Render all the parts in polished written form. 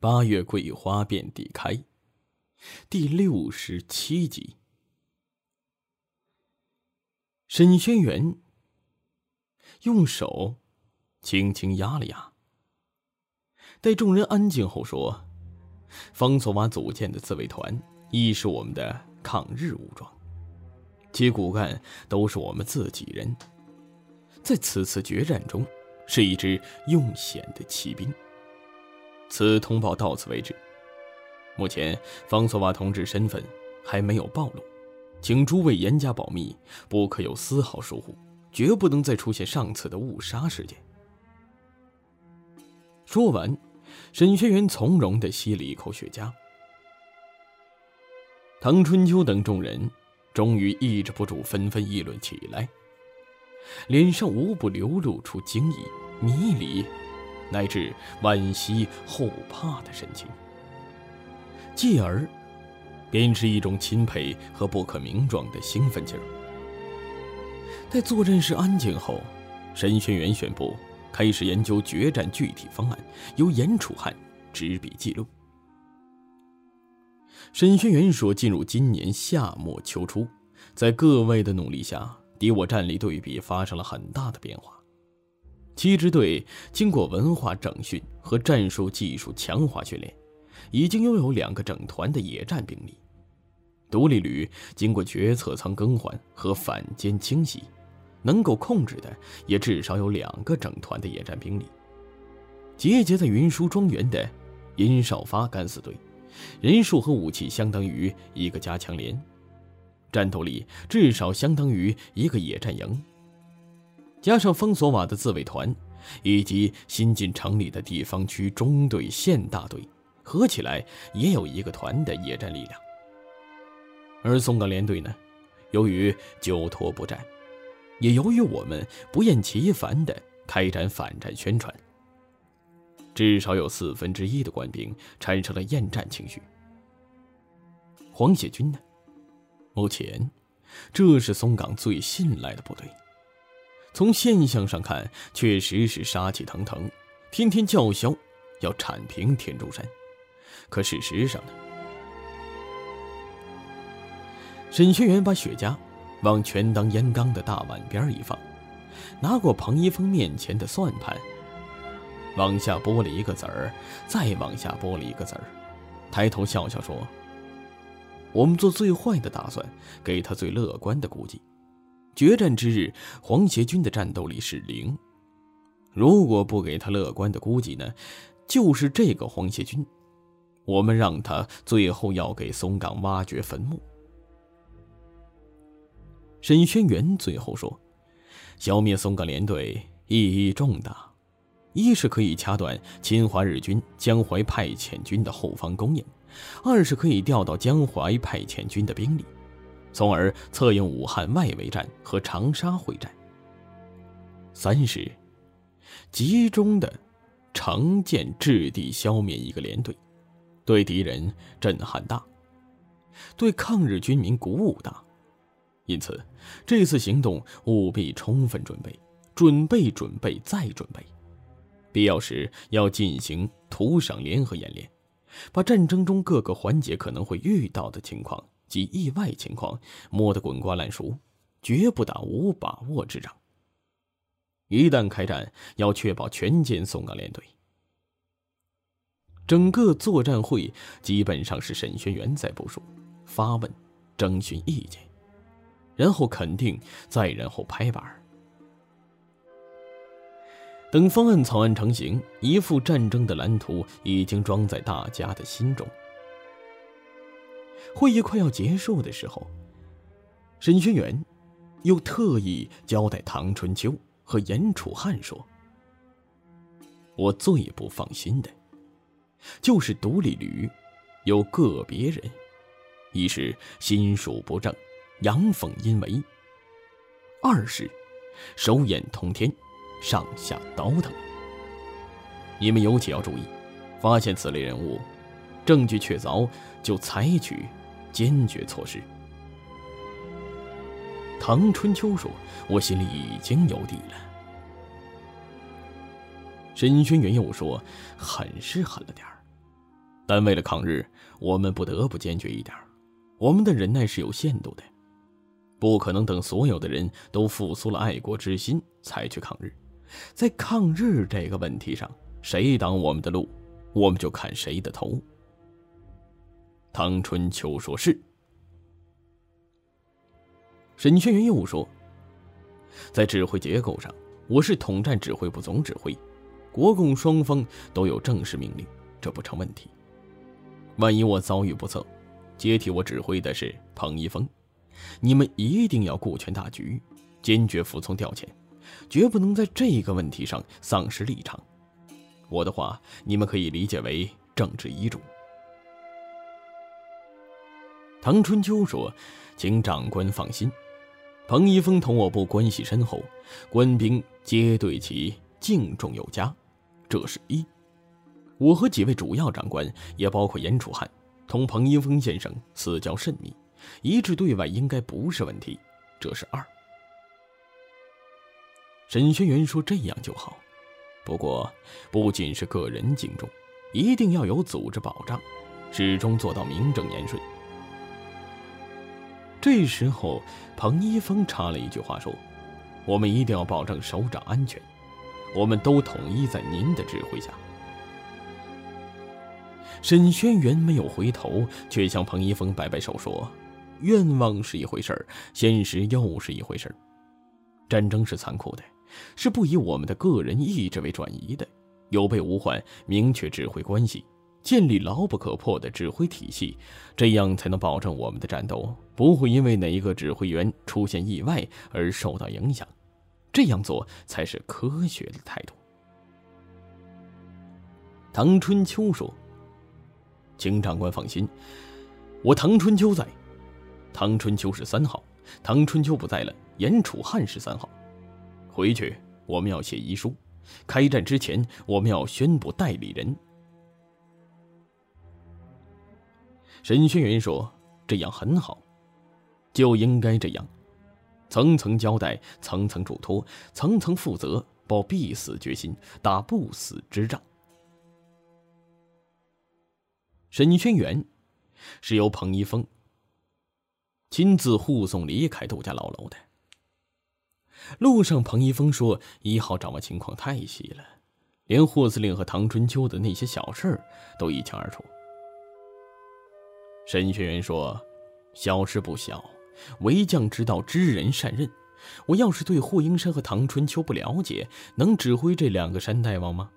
8月桂花遍地开，第67集。沈轩辕用手轻轻压了压，待众人安静后说：方索瓦组建的自卫团亦是我们的抗日武装，其骨干都是我们自己人，在此次决战中是一支用险的骑兵。此通报到此为止。目前方索瓦同志身份还没有暴露，请诸位严加保密，不可有丝毫疏忽，绝不能再出现上次的误杀事件。说完，沈轩辕从容地吸了一口雪茄。唐春秋等众人终于抑制不住纷纷议论起来，脸上无不流露出惊异、迷离乃至惋惜后怕的神情，继而便是一种钦佩和不可名状的兴奋劲儿。待作战室安静后，沈轩辕宣布开始研究决战具体方案，由严楚汉执笔记录。沈轩辕说，进入今年夏末秋初，在各位的努力下，敌我战力对比发生了很大的变化。7支队经过文化整训和战术技术强化训练，已经拥有2个整团的野战兵力。独立旅经过决策层更换和反间清洗，能够控制的也至少有2个整团的野战兵力。集结在云舒庄园的殷少发敢死队，人数和武器相当于1个加强连，战斗力至少相当于1个野战营。加上方索瓦的自卫团以及新近成立的地方区中队县大队，合起来也有1个团的野战力量。而松冈联队呢，由于久拖不战，也由于我们不厌其烦地开展反战宣传，至少有1/4的官兵产生了厌战情绪。黄协军呢，目前这是松冈最信赖的部队，从现象上看确实是杀气腾腾，天天叫嚣要铲平田中山。可事实上呢，沈轩辕把雪茄往全当烟缸的大碗边一放，拿过彭一峰面前的算盘，往下拨了1个子儿，再往下拨了1个子儿，抬头笑笑说：我们做最坏的打算，给他最乐观的估计。决战之日，黄协军的战斗力是0。如果不给他乐观的估计呢，就是这个黄协军，我们让他最后要给松冈挖掘坟墓。沈轩辕最后说，消灭松冈联队意义重大，一是可以掐断侵华日军江淮派遣军的后方供应，2是可以调到江淮派遣军的兵力，从而策应武汉外围战和长沙会战。3是集中的城建置地消灭1个联队，对敌人震撼大，对抗日军民鼓舞大。因此这次行动务必充分准备，准备再准备，必要时要进行图省联合演练，把战争中各个环节可能会遇到的情况及意外情况摸得滚瓜烂熟，绝不打无把握之仗。一旦开战，要确保全歼松冈联队。整个作战会基本上是沈轩辕在部署、发问、征询意见，然后肯定，再然后拍板。等方案草案成型，一副战争的蓝图已经装在大家的心中。会议快要结束的时候，沈轩辕又特意交代唐春秋和严楚汉说，我最不放心的就是独立旅有个别人，一是心术不正，阳奉阴违；2是手眼通天，上下倒腾。你们尤其要注意，发现此类人物，证据确凿，就采取坚决措施。唐春秋说，我心里已经有底了。沈轩辕又说，狠是狠了点儿， 但为了抗日，我们不得不坚决一点，我们的忍耐是有限度的，不可能等所有的人都复苏了爱国之心才去抗日。在抗日这个问题上，谁挡我们的路，我们就砍谁的头。唐春秋说是。沈轩辕又说，在指挥结构上，我是统战指挥部总指挥，国共双方都有正式命令，这不成问题。万一我遭遇不测，接替我指挥的是彭一峰，你们一定要顾全大局，坚决服从调遣，绝不能在这个问题上丧失立场。我的话你们可以理解为政治遗嘱。唐春秋说，请长官放心，彭一峰同我部关系深厚，官兵皆对其敬重有加，这是一。我和几位主要长官，也包括严楚汉，同彭一峰先生私交甚密，一致对外应该不是问题，这是二。沈轩辕说，这样就好，不过不仅是个人敬重，一定要有组织保障，始终做到名正言顺。这时候彭一峰插了一句话说，我们一定要保证首长安全，我们都统一在您的指挥下。沈轩辕没有回头，却向彭一峰摆摆手说，愿望是一回事，现实又是一回事。战争是残酷的，是不以我们的个人意志为转移的，有备无患，明确指挥关系，建立牢不可破的指挥体系，这样才能保证我们的战斗不会因为哪一个指挥员出现意外而受到影响，这样做才是科学的态度。唐春秋说，请长官放心，我唐春秋在。唐春秋是3号，唐春秋不在了，严楚汉是3号。回去我们要写遗书，开战之前我们要宣布代理人。沈轩辕说，这样很好，就应该这样，层层交代，层层嘱托，层层负责，抱必死决心，打不死之仗。沈轩辕是由彭一峰亲自护送离开杜家老楼的。路上彭一峰说，1号掌握情况太细了，连霍司令和唐春秋的那些小事都一清二楚。沈轩辕说，小事不小，为将之道，知人善任。我要是对霍英山和唐春秋不了解，能指挥这2个山大王吗？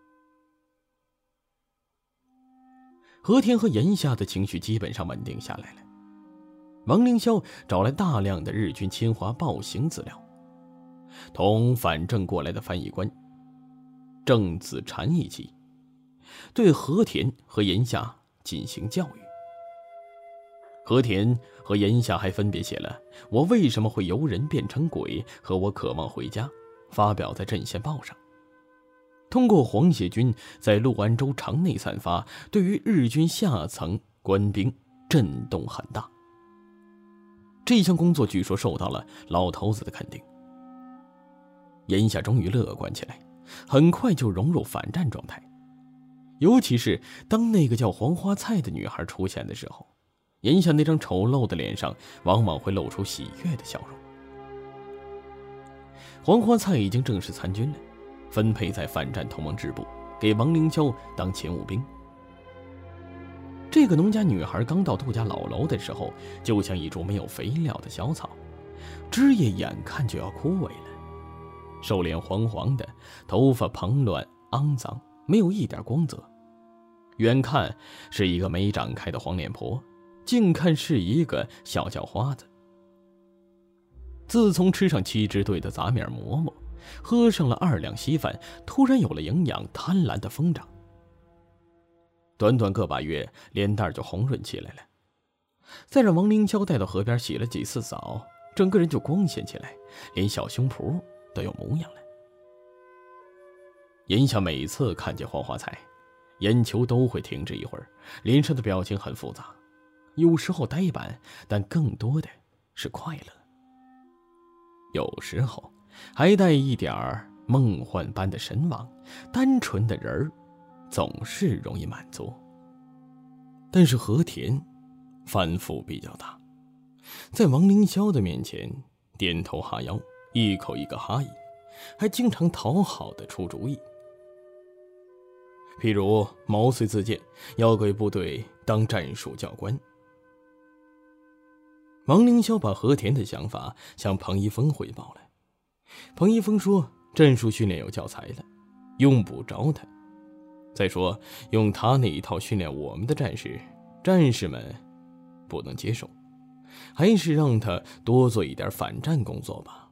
和田和岩下的情绪基本上稳定下来了。王凌霄找来大量的日军侵华暴行资料，同反正过来的翻译官郑子禅一起，对和田和岩下进行教育。和田和岩下还分别写了我为什么会由人变成鬼和我渴望回家，发表在阵线报上。通过黄协军在陆安州城内散发，对于日军下层官兵震动很大。这项工作据说受到了老头子的肯定。岩下终于乐观起来，很快就融入反战状态。尤其是当那个叫黄花菜的女孩出现的时候，岩下那张丑陋的脸上往往会露出喜悦的笑容。黄花菜已经正式参军了，分配在反战同盟支部，给王凌霄当勤务兵。这个农家女孩刚到杜家老楼的时候，就像一株没有肥料的小草，枝叶眼看就要枯萎了，瘦脸黄黄的，头发蓬乱肮脏，没有一点光泽。远看是一个没长开的黄脸婆，近看是一个小叫花子。自从吃上7支队的杂面馍馍，喝上了2两稀饭，突然有了营养，贪婪的疯长。短短个把月，脸蛋就红润起来了。再让王凌霄带到河边洗了几次澡，整个人就光鲜起来，连小胸脯都有模样了。眼下每次看见黄花菜，眼球都会停止一会儿，脸上的表情很复杂，有时候呆板，但更多的是快乐。有时候还带一点梦幻般的神往，单纯的人儿总是容易满足。 但是和田反复比较大，在王凌霄的面前点头哈腰，一口一个哈意，还经常讨好的出主意。譬如毛遂自荐要给部队当战术教官。王凌霄把和田的想法向彭一峰汇报了。彭一峰说战术训练有教材了，用不着他。再说用他那一套训练我们的战士，战士们不能接受，还是让他多做一点反战工作吧。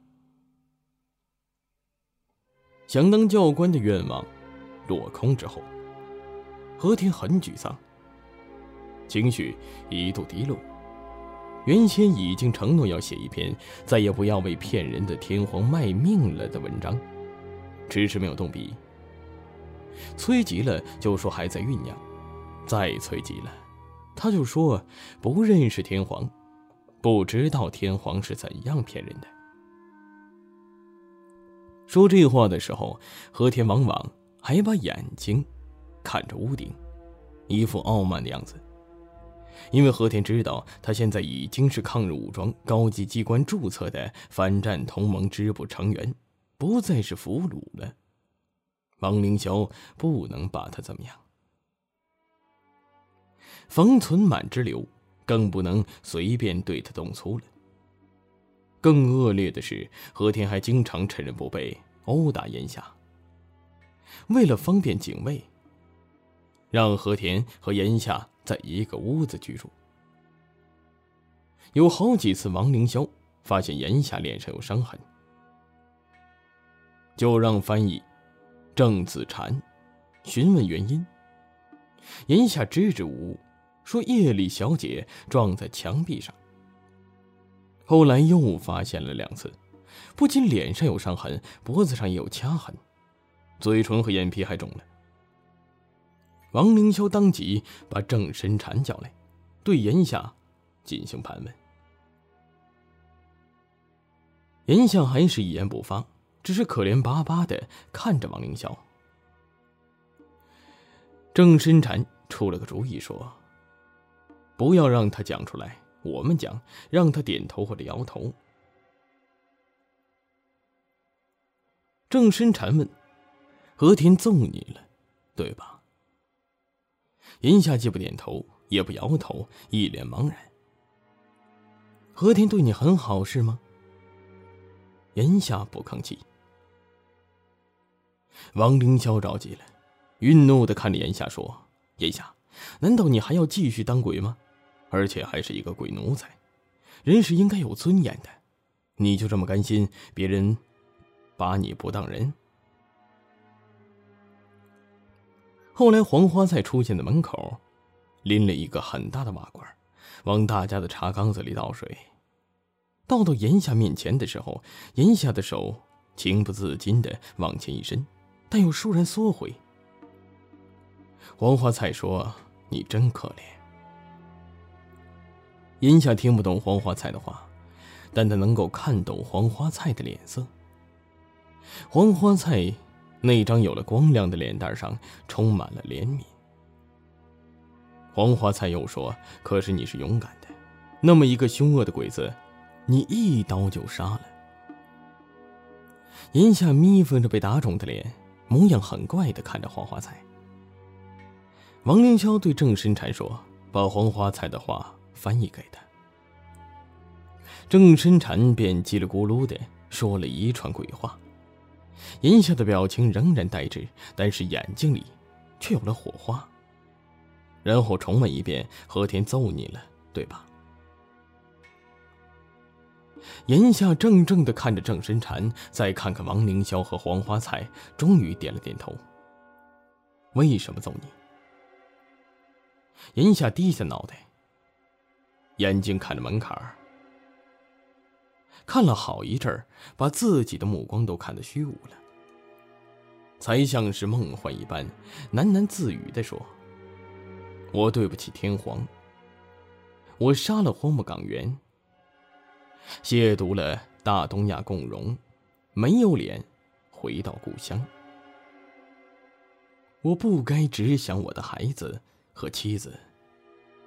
想当教官的愿望落空之后，和田很沮丧，情绪一度低落。原先已经承诺要写一篇再也不要为骗人的天皇卖命了的文章，迟迟没有动笔。催急了就说还在酝酿，再催急了他就说不认识天皇，不知道天皇是怎样骗人的。说这话的时候，和田往往还把眼睛看着屋顶，一副傲慢的样子。因为和田知道他现在已经是抗日武装高级机关注册的反战同盟支部成员，不再是俘虏了。王凌霄不能把他怎么样。冯存满之流更不能随便对他动粗了。更恶劣的是，和田还经常趁人不备殴打炎夏。为了方便警卫，让和田和炎夏在一个屋子居住。有好几次王凌霄发现炎夏脸上有伤痕，就让翻译郑子禅询问原因。炎夏支支吾吾说夜里小姐撞在墙壁上。后来又发现了2次，不仅脸上有伤痕，脖子上也有掐痕，嘴唇和眼皮还肿了。王凌霄当即把郑深禅叫来，对炎夏进行盘问。炎夏还是一言不发，只是可怜巴巴地看着王凌霄。郑深禅出了个主意，说不要让他讲出来，我们讲，让他点头或者摇头。郑深禅问：和田揍你了，对吧？炎夏既不点头也不摇头，一脸茫然。和田对你很好是吗？炎夏不吭气。王凌霄着急了，愠怒地看着炎夏说：炎夏，难道你还要继续当鬼吗？而且还是一个鬼奴才，人是应该有尊严的，你就这么甘心别人把你不当人？后来黄花菜出现在门口，拎了一个很大的瓦罐，往大家的茶缸子里倒水。倒到炎夏面前的时候，炎夏的手情不自禁地往前一伸，但又倏然缩回。黄花菜说：你真可怜。炎夏听不懂黄花菜的话，但他能够看懂黄花菜的脸色。黄花菜那张有了光亮的脸蛋上充满了怜悯。黄花菜又说：可是你是勇敢的，那么一个凶恶的鬼子，你一刀就杀了。炎夏眯缝着被打肿的脸，模样很怪地看着黄花菜。王凌霄对郑深禅说：把黄花菜的话翻译给他。郑深禅便叽里咕噜地说了一串鬼话。炎夏的表情仍然呆滞，但是眼睛里却有了火花。然后重问一遍：和田揍你了，对吧？炎夏怔怔地看着郑深禅，再看看王凌霄和黄花菜，终于点了点头。为什么揍你？炎夏低下脑袋，眼睛看着门槛儿，看了好一阵儿，把自己的目光都看得虚无了，才像是梦幻一般，喃喃自语地说：我对不起天皇，我杀了荒木岗元，亵渎了大东亚共荣，没有脸回到故乡。我不该只想我的孩子和妻子，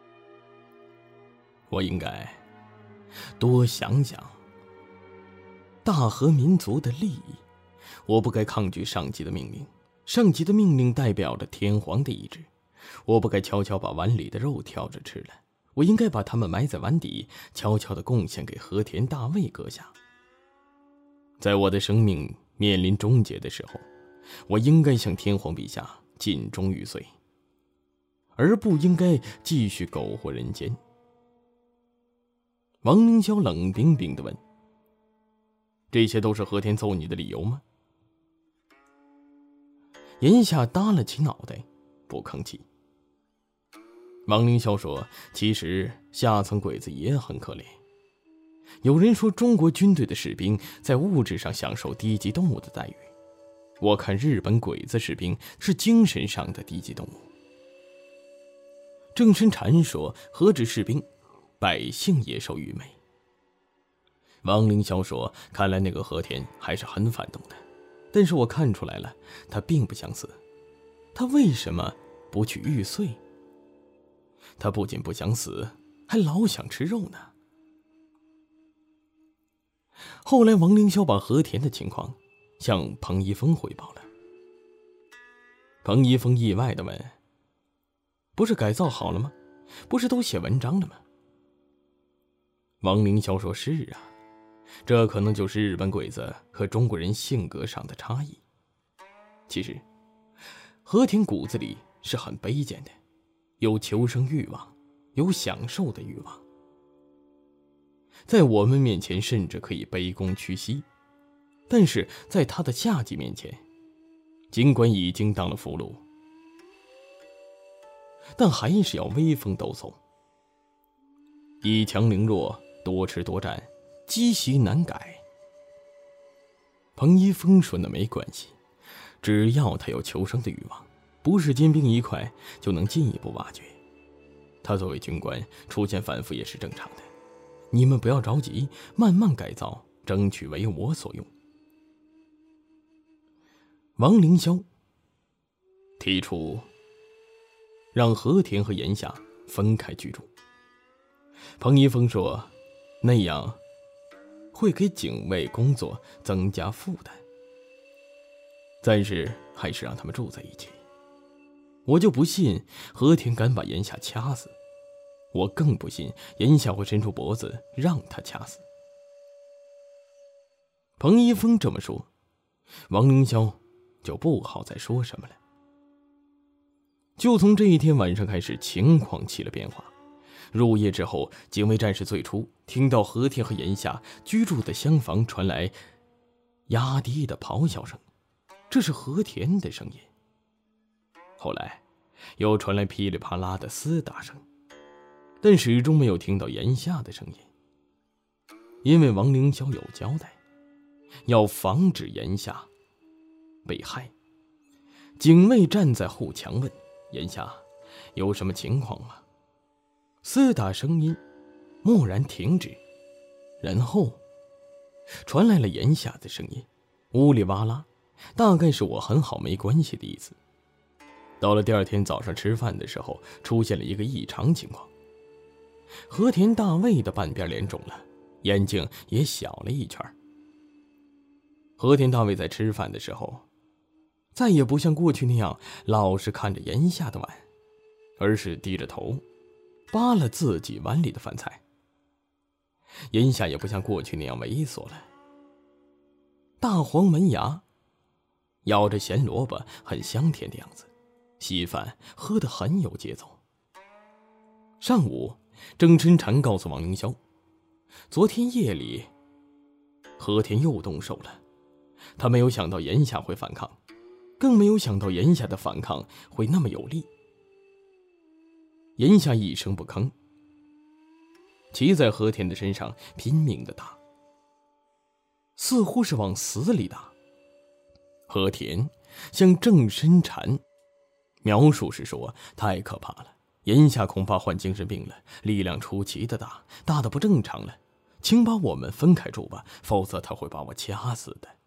我应该多想想大和民族的利益。我不该抗拒上级的命令，上级的命令代表着天皇的意志。我不该悄悄把碗里的肉挑着吃了，我应该把它们埋在碗底，悄悄地贡献给和田大卫阁下。在我的生命面临终结的时候，我应该向天皇陛下尽忠于岁，而不应该继续苟活人间。王凌霄冷冰冰地问：这些都是和田揍你的理由吗？言下耷拉起脑袋，不吭气。王凌霄说：其实下层鬼子也很可怜。有人说中国军队的士兵在物质上享受低级动物的待遇，我看日本鬼子士兵是精神上的低级动物。郑申禅说：何止士兵，百姓也受愚昧。王凌霄说：看来那个和田还是很反动的，但是我看出来了，他并不想死。他为什么不去玉碎？他不仅不想死，还老想吃肉呢。后来王凌霄把和田的情况向彭一峰汇报了。彭一峰意外地问：不是改造好了吗？不是都写文章了吗？王凌霄说：是啊，这可能就是日本鬼子和中国人性格上的差异。其实和田骨子里是很卑贱的，有求生欲望，有享受的欲望，在我们面前甚至可以卑躬屈膝，但是在他的下级面前，尽管已经当了俘虏，但还是要威风抖擞，以强凌弱，多吃多占，积习难改。彭一峰说：那没关系，只要他有求生的欲望，不是坚冰一块就能进一步挖掘。他作为军官出现反复也是正常的，你们不要着急，慢慢改造，争取为我所用。王凌霄提出让和田和岩下分开居住。彭一峰说：那样会给警卫工作增加负担，暂时还是让他们住在一起。我就不信和田敢把岩下掐死，我更不信岩下会伸出脖子让他掐死。彭一峰这么说，王凌霄就不好再说什么了。就从这一天晚上开始，情况起了变化。入夜之后，警卫战士最初听到和田和岩下居住的厢房传来压低的咆哮声，这是和田的声音。后来又传来噼里啪啦的厮打声，但始终没有听到岩下的声音。因为王凌霄有交代，要防止岩下被害。警卫站在后墙问：岩下有什么情况吗？厮打声音蓦然停止，然后传来了岩下的声音，呜里哇啦，大概是我很好没关系的意思。到了第二天早上吃饭的时候，出现了一个异常情况。和田大卫的半边脸肿了，眼睛也小了一圈。和田大卫在吃饭的时候再也不像过去那样老是看着岩下的碗，而是低着头扒了自己碗里的饭菜。岩下也不像过去那样猥琐了，大黄门牙咬着咸萝卜很香甜的样子，稀饭喝得很有节奏。上午郑申禅告诉王凌霄，昨天夜里和田又动手了，他没有想到岩下会反抗，更没有想到岩下的反抗会那么有力。岩下一声不吭，骑在和田的身上拼命地打，似乎是往死里打。和田向郑申禅描述是说：太可怕了，岩下恐怕患精神病了，力量出奇的大，大的不正常了，请把我们分开住吧，否则他会把我掐死的。